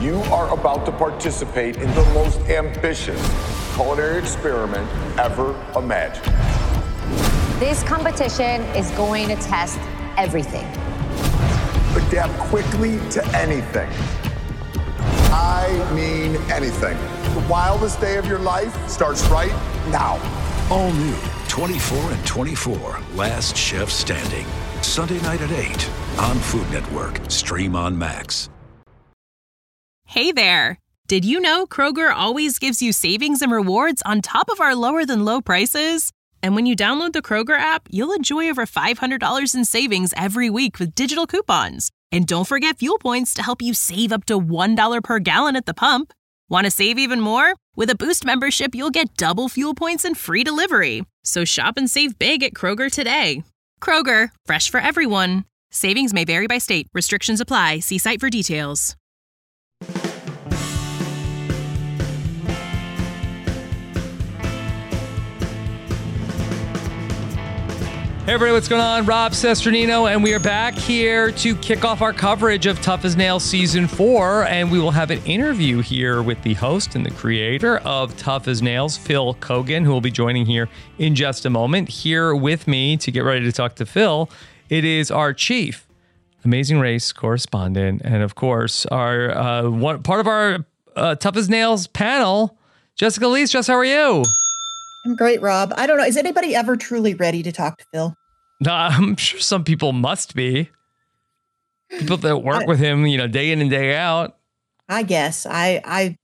You are about to participate in the most ambitious culinary experiment ever imagined. This competition is going to test everything. Adapt quickly to anything. I mean anything. The wildest day of your life starts right now. All new 24 and 24, Last Chef Standing. Sunday night at 8 on Food Network. Stream on Max. Hey there. Did you know Kroger always gives you savings and rewards on top of our lower than low prices? And when you download the Kroger app, you'll enjoy over $500 in savings every week with digital coupons. And don't forget fuel points to help you save up to $1 per gallon at the pump. Want to save even more? With a Boost membership, you'll get double fuel points and free delivery. So shop and save big at Kroger today. Kroger, fresh for everyone. Savings may vary by state. Restrictions apply. See site for details. Hey everybody, what's going on? Rob Cesternino, and we are back here to kick off our coverage of Tough as Nails Season 4, and we will have an interview here with the host and the creator of Tough as Nails, Phil Keoghan, who will be joining here in just a moment. Here with me to get ready to talk to Phil, it is our chief Amazing Race correspondent, and of course, our part of our Tough as Nails panel, Jessica Lees. Jess, how are you? I'm great, Rob. I don't know. Is anybody ever truly ready to talk to Phil? No, I'm sure some people must be. People that work with him, day in and day out. I guess. I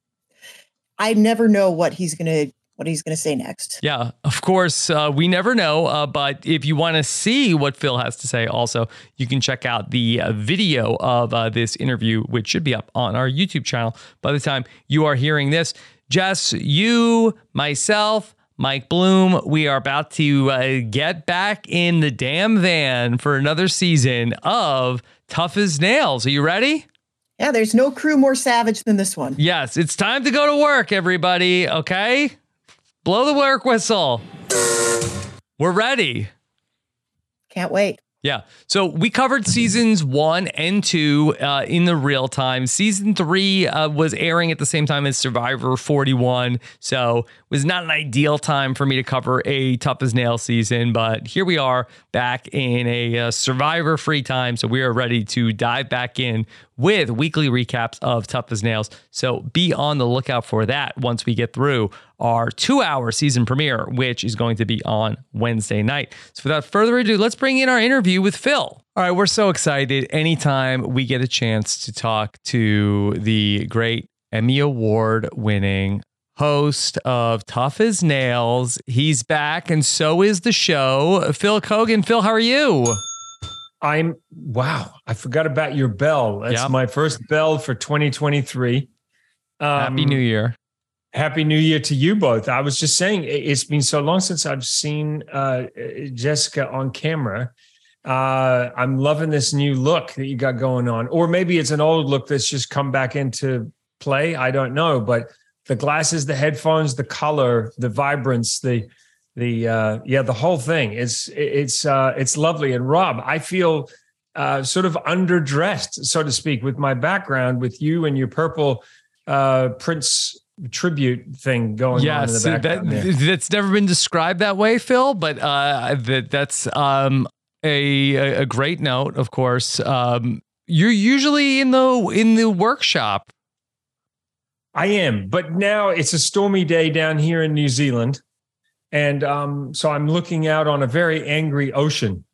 never know what he's gonna say next. Yeah, of course, we never know. But if you want to see what Phil has to say, also you can check out the video of this interview, which should be up on our YouTube channel by the time you are hearing this. Jess, you, myself, Mike Bloom, we are about to get back in the damn van for another season of Tough as Nails. Are you ready? Yeah, there's no crew more savage than this one. Yes, it's time to go to work, everybody. Okay? Blow the work whistle. We're ready. Can't wait. Yeah. So we covered seasons 1 and 2 in the real time. Season 3 was airing at the same time as Survivor 41. So it was not an ideal time for me to cover a Tough as Nails season. But here we are back in a Survivor free time. So we are ready to dive back in with weekly recaps of Tough as Nails. So be on the lookout for that once we get through our 2-hour season premiere, which is going to be on Wednesday night. So without further ado, let's bring in our interview with Phil. All right, we're so excited anytime we get a chance to talk to the great Emmy Award winning host of Tough as Nails. He's back, and so is the show. Phil Keoghan. Phil, how are you? Wow, I forgot about your bell. That's my first bell for 2023. Happy New Year. Happy New Year to you both. I was just saying, it's been so long since I've seen Jessica on camera. I'm loving this new look that you got going on. Or maybe it's an old look that's just come back into play. I don't know. But the glasses, the headphones, the color, the vibrance, the whole thing. It's lovely. And Rob, I feel sort of underdressed, so to speak, with my background, with you and your purple Prince tribute thing going on in the background. That's never been described that way, Phil, but that's a great note, of course. You're usually in the workshop. I am, but now it's a stormy day down here in New Zealand. And so I'm looking out on a very angry ocean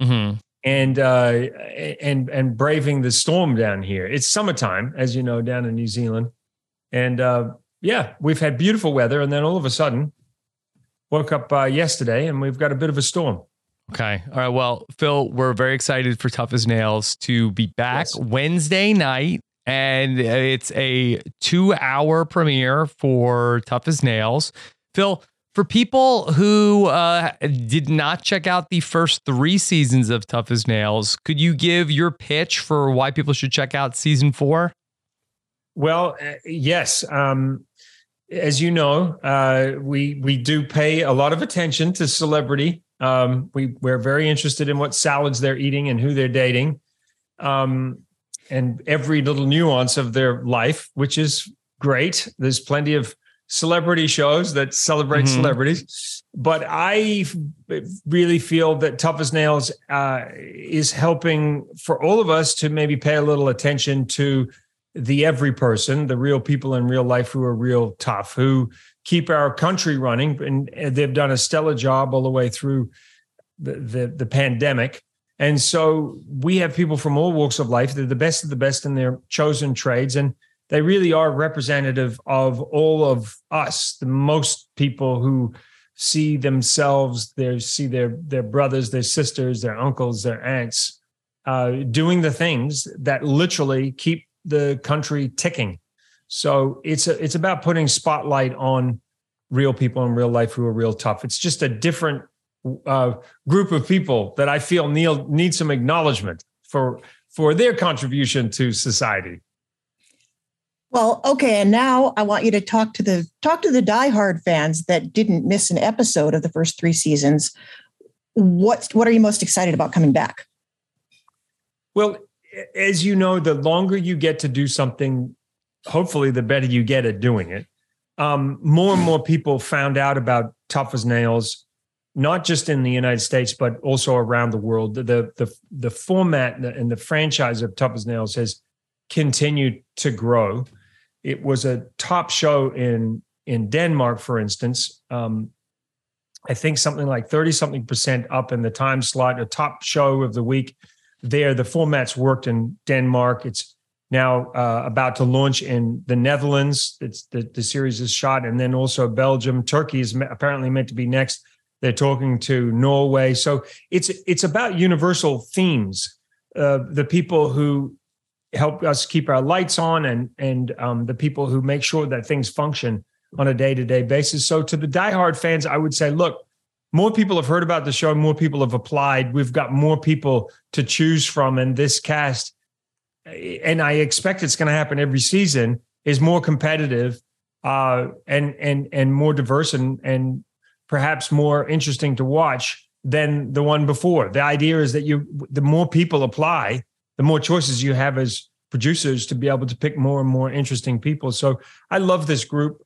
and braving the storm down here. It's summertime, as you know, down in New Zealand. And we've had beautiful weather. And then all of a sudden, woke up yesterday and we've got a bit of a storm. Okay. All right. Well, Phil, we're very excited for Tough as Nails to be back Wednesday night. And it's a 2-hour premiere for Tough as Nails. Phil, for people who did not check out the first 3 seasons of Tough as Nails, could you give your pitch for why people should check out season 4? Well, yes. As you know, we do pay a lot of attention to celebrity. We're very interested in what salads they're eating and who they're dating. every little nuance of their life, which is great. There's plenty of celebrity shows that celebrate celebrities, but I really feel that Tough as Nails is helping for all of us to maybe pay a little attention to the every person, the real people in real life who are real tough, who keep our country running, and they've done a stellar job all the way through the pandemic. And so we have people from all walks of life. They're the best of the best in their chosen trades, and they really are representative of all of us. The most people who see themselves, see their brothers, their sisters, their uncles, their aunts, doing the things that literally keep the country ticking. So it's about putting spotlight on real people in real life who are real tough. It's just a different group of people that I feel need some acknowledgement for their contribution to society. Well, okay, and now I want you to talk to the diehard fans that didn't miss an episode of the first 3 seasons. What are you most excited about coming back? Well, as you know, the longer you get to do something, hopefully the better you get at doing it. More and more people found out about Tough as Nails, not just in the United States, but also around the world. The format and the franchise of Tough as Nails has continued to grow. It was a top show in Denmark, for instance. I think something like 30-something% up in the time slot, a top show of the week there. The formats worked in Denmark. It's now about to launch in the Netherlands. It's the series is shot, and then also Belgium. Turkey is apparently meant to be next. They're talking to Norway. So it's about universal themes. The people who help us keep our lights on, and the people who make sure that things function on a day-to-day basis. So to the diehard fans, I would say, look, more people have heard about the show, more people have applied. We've got more people to choose from, and this cast, and I expect it's going to happen every season, is more competitive and more diverse and perhaps more interesting to watch than the one before. The idea is that the more people apply, the more choices you have as producers to be able to pick more and more interesting people. So I love this group.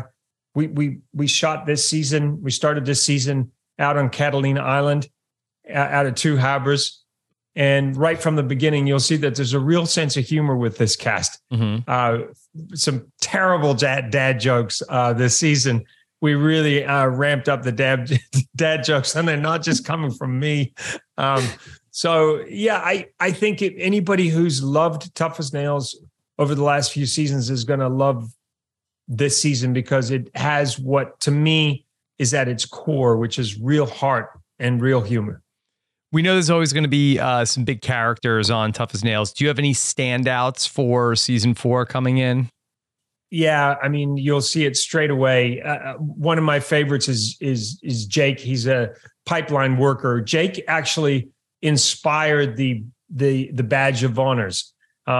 We shot this season. We started this season out on Catalina Island, out of 2 harbors. And right from the beginning, you'll see that there's a real sense of humor with this cast. Some terrible dad jokes this season. We really ramped up the dad jokes, and they're not just coming from me. So yeah, I think anybody who's loved Tough as Nails over the last few seasons is going to love this season, because it has what to me is at its core, which is real heart and real humor. We know there's always going to be some big characters on Tough as Nails. Do you have any standouts for season 4 coming in? Yeah, I mean, you'll see it straight away. One of my favorites is Jake. He's a pipeline worker. Jake actually inspired the badge of honors.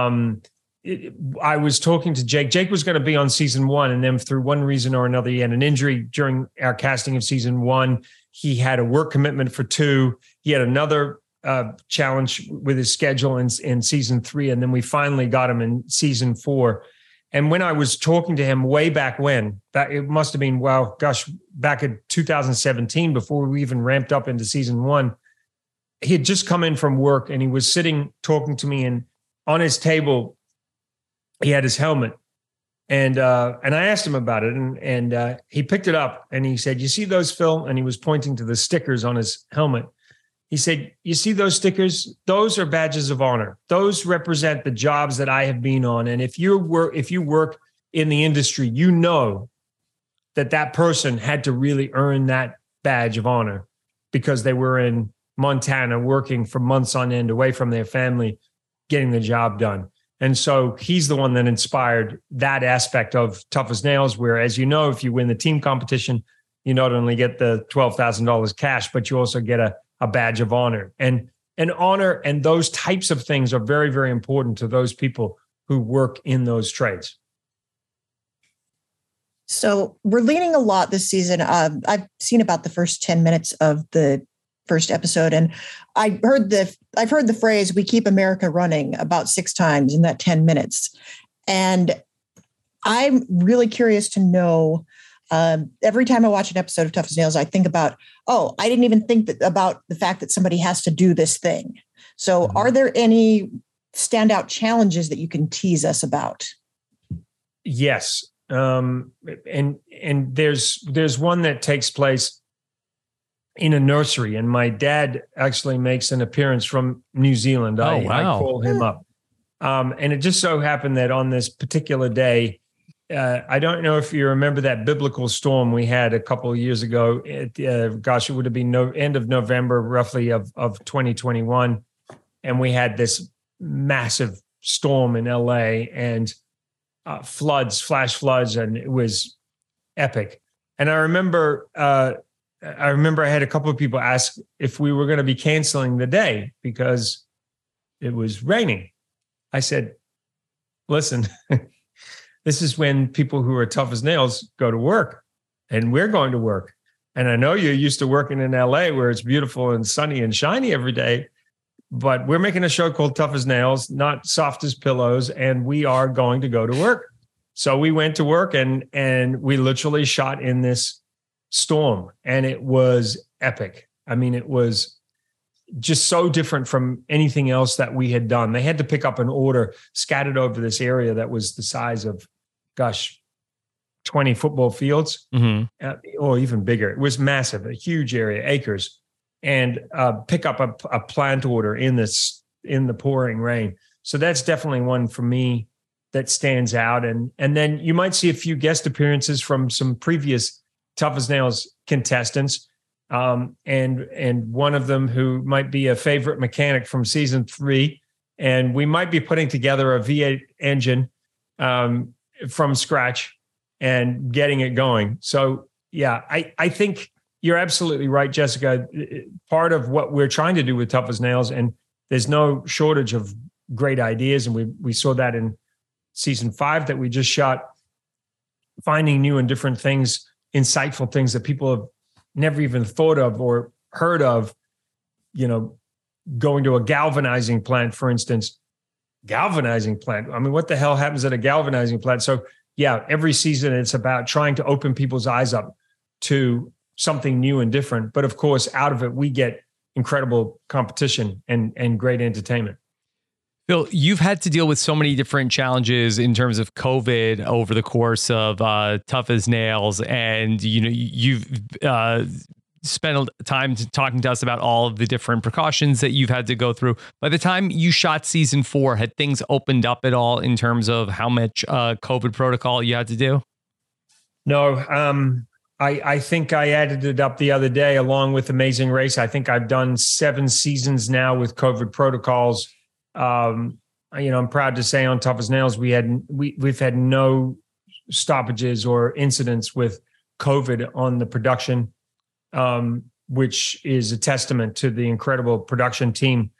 I was talking to Jake. Jake was going to be on season 1, and then through one reason or another, he had an injury during our casting of season 1. He had a work commitment for 2. He had another challenge with his schedule in season 3, and then we finally got him in season 4. And when I was talking to him way back when, it must have been, back in 2017, before we even ramped up into season 1, he had just come in from work, and he was sitting talking to me, and on his table, he had his helmet. And I asked him about it, and he picked it up, and he said, "You see those, Phil?" And he was pointing to the stickers on his helmet. He said, "You see those stickers? Those are badges of honor. Those represent the jobs that I have been on. And if you work in the industry, you know that person had to really earn that badge of honor because they were in Montana working for months on end away from their family, getting the job done." And so he's the one that inspired that aspect of Tough as Nails, where, as you know, if you win the team competition, you not only get the $12,000 cash, but you also get a badge of honor. And honor and those types of things are very, very important to those people who work in those trades. So we're leaning a lot this season. I've seen about the first 10 minutes of the first episode, and I've heard the phrase "we keep America running" about 6 times in that 10 minutes, and I'm really curious to know. Every time I watch an episode of Tough as Nails, I think about, I didn't even think about the fact that somebody has to do this thing. So, are there any standout challenges that you can tease us about? Yes. And there's one that takes place in a nursery, and my dad actually makes an appearance from New Zealand. I call him up. And it just so happened that on this particular day, I don't know if you remember that biblical storm we had a couple of years ago. It would have been end of November, roughly of 2021. And we had this massive storm in LA and flash floods, and it was epic. And I remember I had a couple of people ask if we were going to be canceling the day because it was raining. I said, listen, this is when people who are tough as nails go to work, and we're going to work. And I know you're used to working in LA where it's beautiful and sunny and shiny every day, but we're making a show called Tough as Nails, not soft as pillows, and we are going to go to work. So we went to work and we literally shot in this storm, and it was epic. I mean, it was just so different from anything else that we had done. They had to pick up an order scattered over this area that was the size of, 20 football fields, or even bigger. It was massive, a huge area, acres, and pick up a plant order in the pouring rain. So that's definitely one for me that stands out. And then you might see a few guest appearances from some previous Tough as Nails contestants. And one of them who might be a favorite mechanic from season 3. And we might be putting together a V8 engine from scratch and getting it going. So yeah, I think you're absolutely right, Jessica. Part of what we're trying to do with Tough as Nails, and there's no shortage of great ideas. And we saw that in season 5 that we just shot, finding new and different things, insightful things that people have never even thought of or heard of, going to a galvanizing plant, for instance. Galvanizing plant. I mean, what the hell happens at a galvanizing plant? So yeah, every season it's about trying to open people's eyes up to something new and different. But of course, out of it, we get incredible competition and great entertainment. Phil, you've had to deal with so many different challenges in terms of COVID over the course of Tough as Nails, and you've spent time talking to us about all of the different precautions that you've had to go through. By the time you shot season 4, had things opened up at all in terms of how much COVID protocol you had to do? No, I think I added it up the other day along with Amazing Race. I think I've done 7 seasons now with COVID protocols. I'm proud to say on Tough as Nails, we've had no stoppages or incidents with COVID on the production, which is a testament to the incredible production team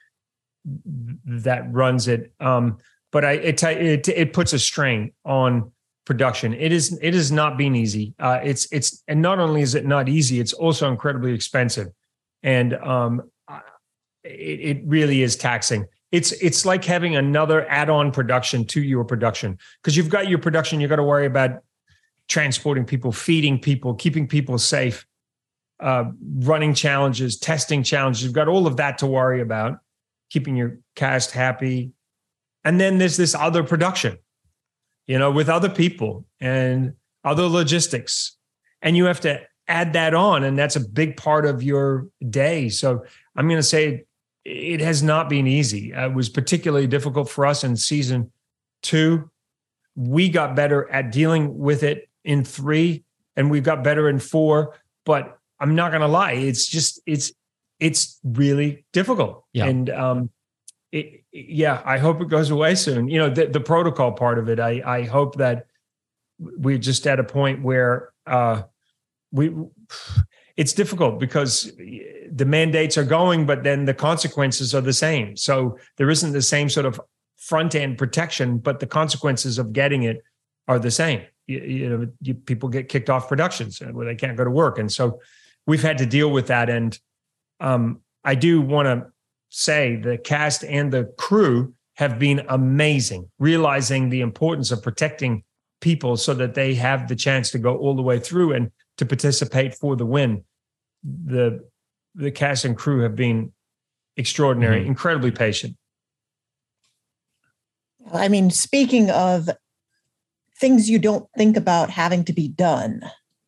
that runs it. But it puts a strain on production. It is not been easy. And not only is it not easy, it's also incredibly expensive, and it really is taxing. It's like having another add-on production to your production, because you've got your production, you've got to worry about transporting people, feeding people, keeping people safe, running challenges, testing challenges. You've got all of that to worry about, keeping your cast happy. And then there's this other production, with other people and other logistics. And you have to add that on, and that's a big part of your day. So I'm going to say it has not been easy. It was particularly difficult for us in season 2. We got better at dealing with it in 3, and we've got better in 4. But I'm not going to lie, it's really difficult. Yeah. And I hope it goes away soon. The protocol part of it, I hope that we're just at a point where it's difficult because the mandates are going, but then the consequences are the same. So there isn't the same sort of front end protection, but the consequences of getting it are the same. People get kicked off productions where they can't go to work. And so we've had to deal with that. And I do want to say the cast and the crew have been amazing, realizing the importance of protecting people so that they have the chance to go all the way through and to participate for the win. The cast and crew have been extraordinary, incredibly patient. I mean, speaking of things you don't think about having to be done,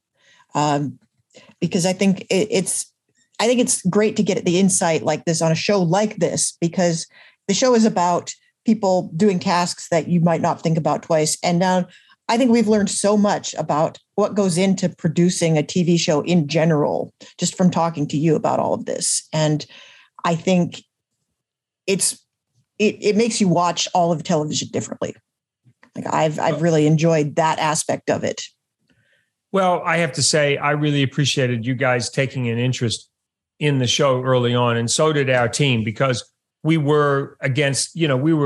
because I think it's great to get the insight like this on a show like this, because the show is about people doing tasks that you might not think about twice. And now I think we've learned so much about what goes into producing a TV show in general, just from talking to you about all of this. And I think it makes you watch all of television differently. Like I've really enjoyed that aspect of it. Well, I have to say, I really appreciated you guys taking an interest in the show early on. And so did our team, because we were against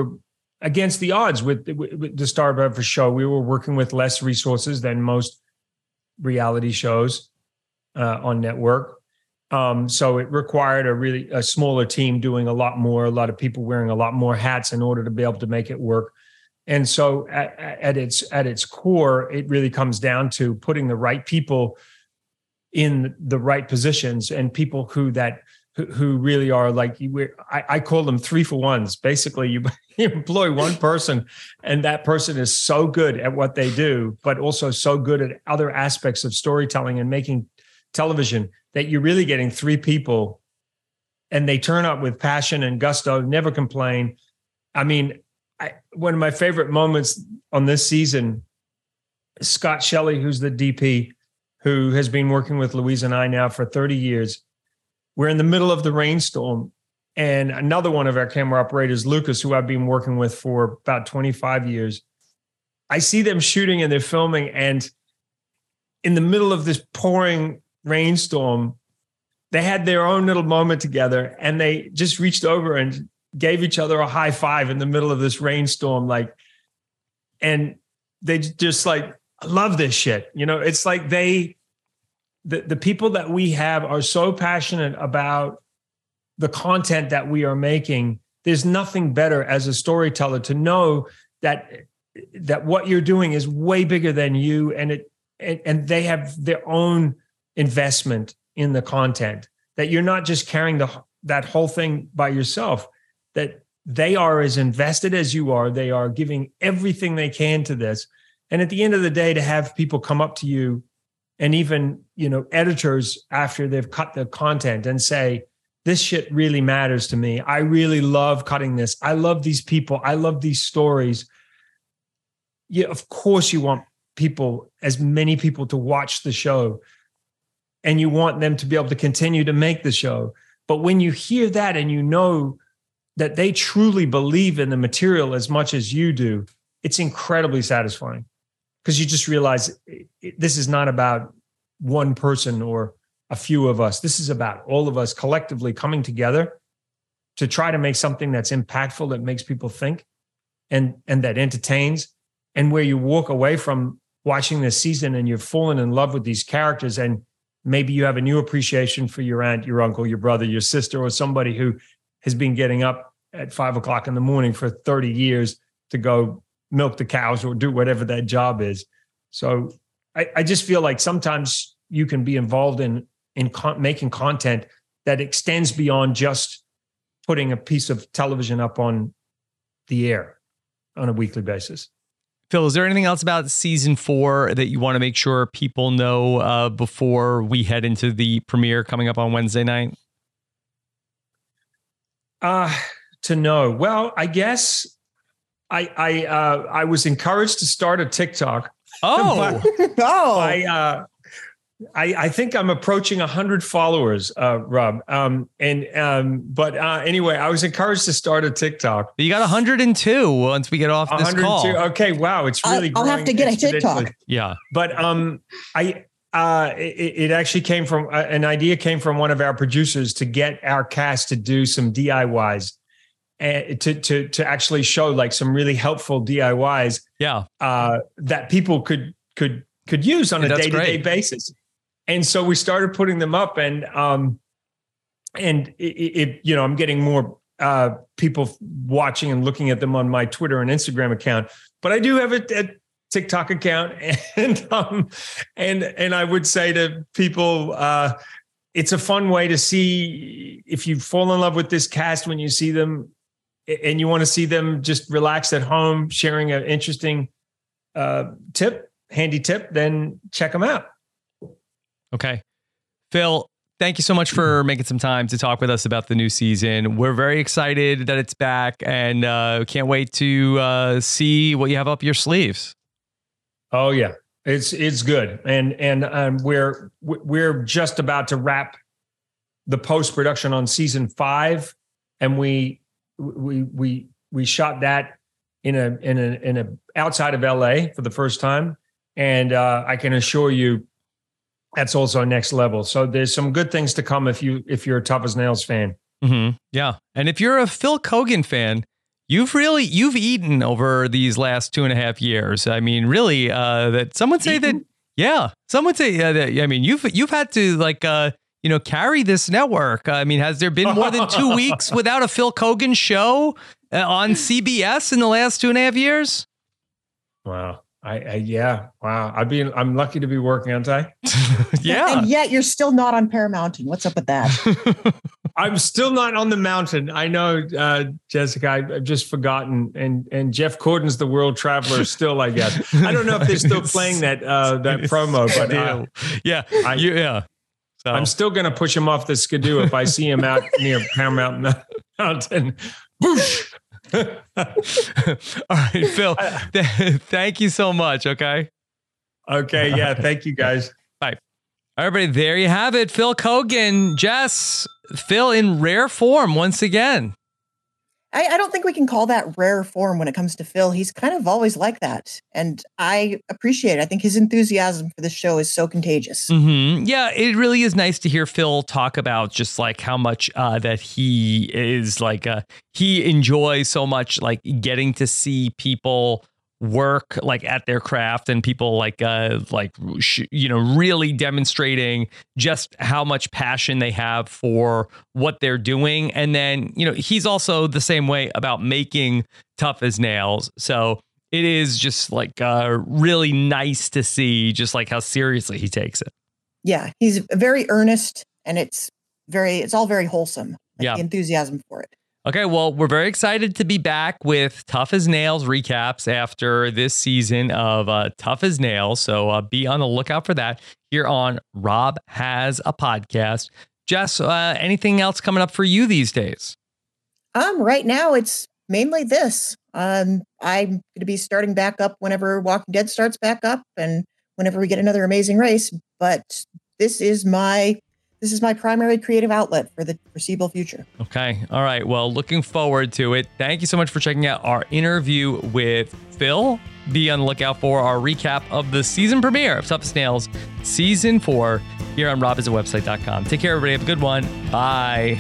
the odds with the Star of Every show. We were working with less resources than most reality shows on network. So it required a smaller team doing a lot more, a lot of people wearing a lot more hats in order to be able to make it work. And so at its core, it really comes down to putting the right people in the right positions, and people who really are like, I call them 3-for-1s. Basically, you employ one person, and that person is so good at what they do, but also so good at other aspects of storytelling and making television, that you're really getting 3 people, and they turn up with passion and gusto, never complain. I mean, one of my favorite moments on this season, Scott Shelley, who's the DP, who has been working with Louise and I now for 30 years. We're in the middle of the rainstorm, and another one of our camera operators, Lucas, who I've been working with for about 25 years, I see them shooting and they're filming, and in the middle of this pouring rainstorm, they had their own little moment together, and they just reached over and gave each other a high five in the middle of this rainstorm, and they just like, I love this shit. It's like the people that we have are so passionate about the content that we are making. There's nothing better as a storyteller to know that what you're doing is way bigger than you, and they have their own investment in the content, that you're not just carrying that whole thing by yourself, that they are as invested as you are. They are giving everything they can to this. And at the end of the day, to have people come up to you, and even, editors after they've cut the content, and say, this shit really matters to me. I really love cutting this. I love these people. I love these stories. Yeah, of course you want as many people to watch the show, and you want them to be able to continue to make the show. But when you hear that and you know that they truly believe in the material as much as you do, it's incredibly satisfying, because you just realize this is not about one person or a few of us. This is about all of us collectively coming together to try to make something that's impactful, that makes people think, and that entertains, and where you walk away from watching this season and you've fallen in love with these characters, and maybe you have a new appreciation for your aunt, your uncle, your brother, your sister, or somebody who has been getting up at 5 o'clock in the morning for 30 years to go milk the cows or do whatever that job is. So I just feel like sometimes you can be involved in making content that extends beyond just putting a piece of television up on the air on a weekly basis. Phil, is there anything else about season 4 that you want to make sure people know before we head into the premiere coming up on Wednesday night? To know, well, I guess I was encouraged to start a TikTok. Oh, I think I'm approaching 100 followers, Rob. But anyway, I was encouraged to start a TikTok. You got 102 once we get off this call. Okay, wow, it's really. I'll have to get a TikTok. Yeah, but it actually came from an idea came from one of our producers to get our cast to do some DIYs. And to actually show like some really helpful DIYs, that people could use on a day-to-day basis. And so we started putting them up, and and I'm getting more people watching and looking at them on my Twitter and Instagram account. But I do have a TikTok account, and I would say to people, it's a fun way to see if you fall in love with this cast when you see them, and you want to see them just relax at home, sharing an interesting handy tip, then check them out. Okay, Phil, thank you so much for making some time to talk with us about the new season. We're very excited that it's back, and can't wait to see what you have up your sleeves. Oh yeah, it's good, and we're just about to wrap the post-production on season 5, and we shot that in a outside of LA for the first time, and I can assure you that's also next level. So there's some good things to come if you're a Tough as Nails fan. Mm-hmm. Yeah, and if you're a Phil Keoghan fan, you've eaten over these last 2.5 years. I mean, really, that some would say that. Yeah, some would say that. I mean, you've had to carry this network. I mean, has there been more than 2 weeks without a Phil Keoghan show on CBS in the last 2.5 years? Wow. Wow. I'm lucky to be working, aren't I? Yeah. And yet you're still not on Paramount. What's up with that? I'm still not on the mountain. I know, Jessica, I've just forgotten. And Jeff Corden's The World Traveler still, I guess. I don't know if they're still playing that promo, but yeah. So. I'm still going to push him off the skidoo if I see him out near Paramount Mountain. Boosh! All right, Phil, thank you so much. Okay. Yeah. Thank you, guys. Bye. All right, everybody, there you have it. Phil Keoghan, Jess, Phil in rare form once again. I don't think we can call that rare form when it comes to Phil. He's kind of always like that. And I appreciate it. I think his enthusiasm for the show is so contagious. Mm-hmm. Yeah, it really is nice to hear Phil talk about just like how much that he is like, he enjoys so much like getting to see people work like at their craft, and people really demonstrating just how much passion they have for what they're doing. And then, he's also the same way about making Tough as Nails. So it is just like really nice to see just like how seriously he takes it. Yeah, he's very earnest, and it's all very wholesome. The enthusiasm for it. Okay, well, we're very excited to be back with Tough as Nails recaps after this season of Tough as Nails. So be on the lookout for that here on Rob Has a Podcast. Jess, anything else coming up for you these days? Right now, it's mainly this. I'm going to be starting back up whenever Walking Dead starts back up, and whenever we get another Amazing Race. But this is my primary creative outlet for the foreseeable future. Okay. All right. Well, looking forward to it. Thank you so much for checking out our interview with Phil. Be on the lookout for our recap of the season premiere of Tough as Nails Season 4 here on robhasawebsite.com. Take care, everybody. Have a good one. Bye.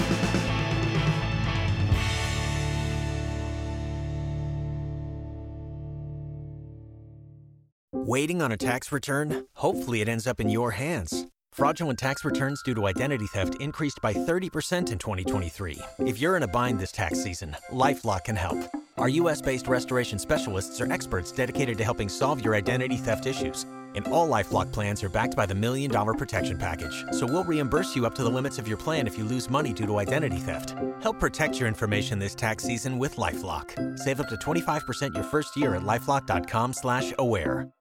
Waiting on a tax return? Hopefully it ends up in your hands. Fraudulent tax returns due to identity theft increased by 30% in 2023. If you're in a bind this tax season, LifeLock can help. Our U.S.-based restoration specialists are experts dedicated to helping solve your identity theft issues. And all LifeLock plans are backed by the $1 Million Protection Package. So we'll reimburse you up to the limits of your plan if you lose money due to identity theft. Help protect your information this tax season with LifeLock. Save up to 25% your first year at LifeLock.com/aware.